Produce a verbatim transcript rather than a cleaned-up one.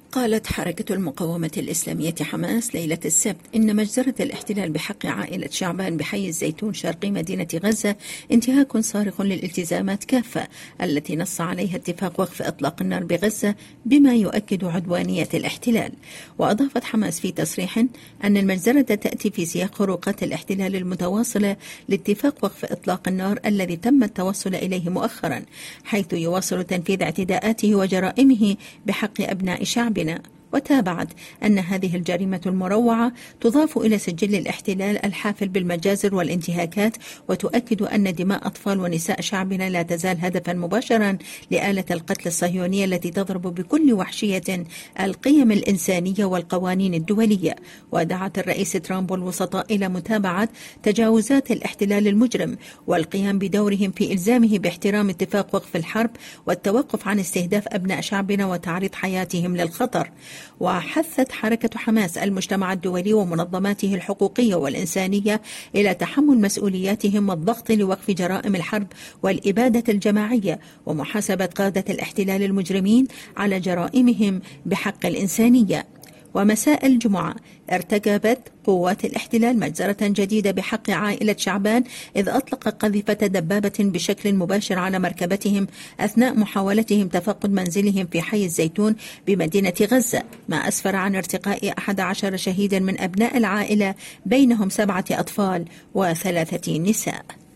قالت حركة المقاومة الإسلامية حماس ليلة السبت إن مجزرة الاحتلال بحق عائلة شعبان بحي الزيتون شرقي مدينة غزة انتهاك صارخ للالتزامات كافة التي نص عليها اتفاق وقف إطلاق النار بغزة بما يؤكد عدوانية الاحتلال. وأضافت حماس في تصريح أن المجزرة تأتي في سياق خروقات الاحتلال المتواصلة لاتفاق وقف إطلاق النار الذي تم التوصل إليه مؤخرا، حيث يواصل تنفيذ اعتداءاته وجرائمه بحق أبناء شعبنا. وتابعت أن هذه الجريمة المروعة تضاف إلى سجل الاحتلال الحافل بالمجازر والانتهاكات، وتؤكد أن دماء أطفال ونساء شعبنا لا تزال هدفا مباشرا لآلة القتل الصهيونية التي تضرب بكل وحشية القيم الإنسانية والقوانين الدولية. ودعت الرئيس ترامب والوسطاء إلى متابعة تجاوزات الاحتلال المجرم والقيام بدورهم في إلزامه باحترام اتفاق وقف الحرب والتوقف عن استهداف أبناء شعبنا وتعريض حياتهم للخطر. وحثت حركة حماس المجتمع الدولي ومنظماته الحقوقية والإنسانية إلى تحمل مسؤولياتهم والضغط لوقف جرائم الحرب والإبادة الجماعية ومحاسبة قادة الاحتلال المجرمين على جرائمهم بحق الإنسانية. ومساء الجمعة ارتكبت قوات الاحتلال مجزرة جديدة بحق عائلة شعبان، إذ أطلق قذيفة دبابة بشكل مباشر على مركبتهم أثناء محاولتهم تفقد منزلهم في حي الزيتون بمدينة غزة، ما أسفر عن ارتقاء أحد عشر شهيدا من أبناء العائلة بينهم سبعة أطفال وثلاثة نساء.